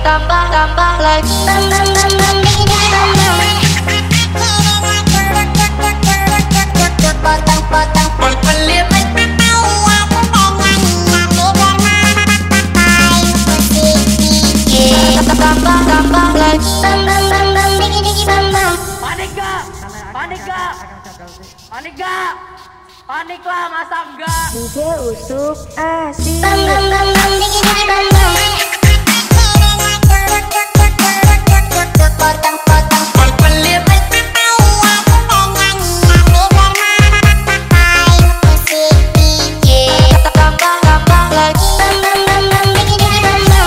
tambah lagi. Bam bam bam bam digi digi bam bam. Potong-potong pelipat. Tambah lagi. Bam bam bam bam digi digi bam bam. Panik gak? Panik gak? Panik gak? Panik lah, masa enggak? DJ Usuk asik. Bam bam bam bam digi digi bam bam. Potong-potong pelipat. Tambah lagi. Bam bam bam bam digi digi bam bam.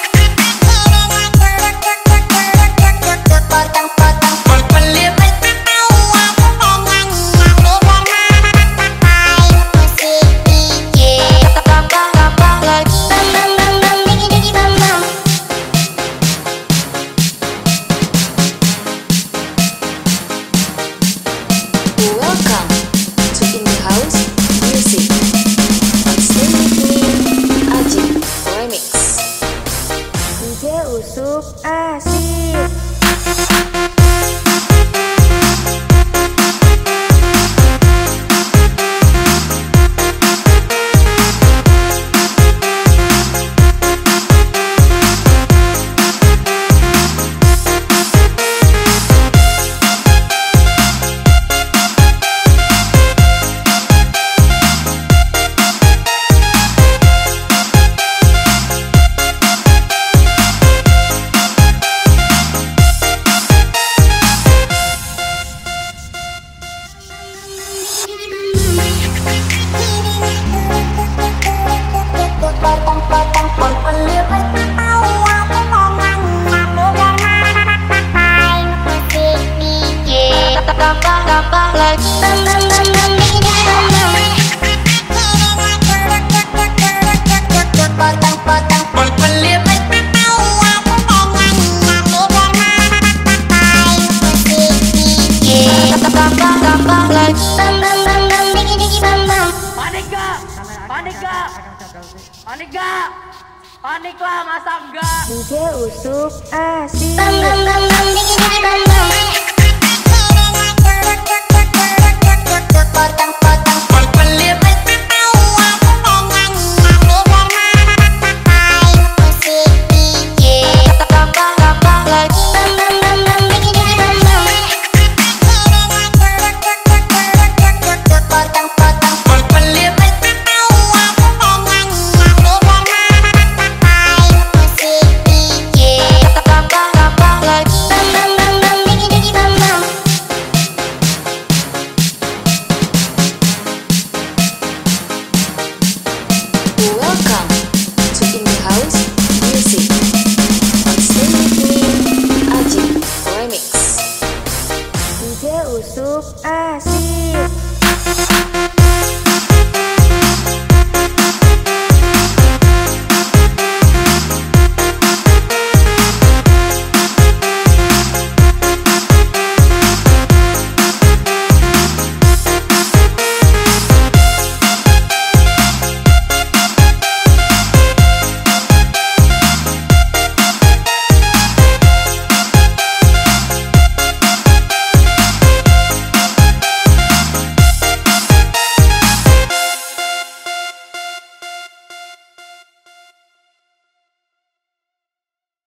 Potong-potong pelipat. Tambah lagi. Bam bam bam bam digi digi bam bam. Welcome to In The House Music. Stay with me, Ajik Remix. DJ Usuk asik. Potong-potong pelipat. Tambah lagi. Bam bam bam bam digi digi bam bam. Potong-potong pelipat. Tambah lagi. Bam bam bam bam digi digi bam bam. Panik gak? Panik gak? Panik gak? Panik lah, masa enggak? DJ Usuk asik. Bam bam bam bam digi